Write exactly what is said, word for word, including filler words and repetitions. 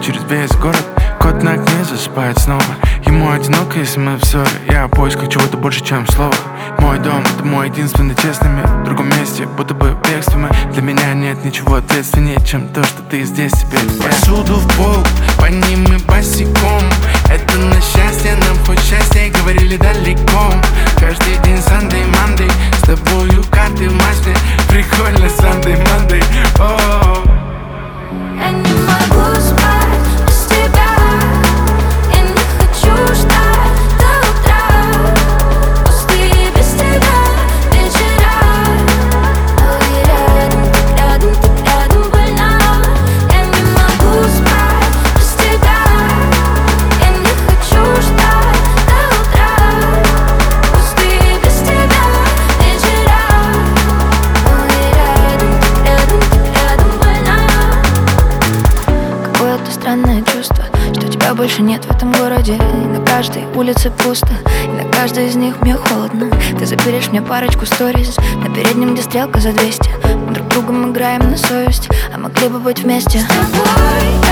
через весь город. Кот на окне засыпает снова. Ему одиноко, если мы в ссоре. Я в поисках чего-то больше, чем слово. Мой дом — это мой единственный честный мир. В другом месте, будто бы в бегстве мы. Для меня нет ничего ответственнее, чем то, что ты здесь теперь. Посуду в пол, по ним мы босиком. Это на счастье, нам хоть счастье, говорили далеко. Каждый день Sunday, Monday, с тобою карты в маске. Прикольно Sunday, Monday. О-о-о. Я не могу спать без тебя. Я не хочу ждать до утра. Пустые без тебя вечера. Ой, рядом, так рядом, так рядом больна. Я не могу спать без тебя. Я не хочу ждать до утра. Пустые без тебя вечера. Ой, рядом, так рядом, так рядом больна. Какое-то странное чувство, что тебя больше нет в этом городе. И на каждой улице пусто, и на каждой из них мне холодно. Ты запилишь мне парочку сториз на переднем, где стрелка за двести. Мы друг другом играем на совесть, а могли бы быть вместе. С тобой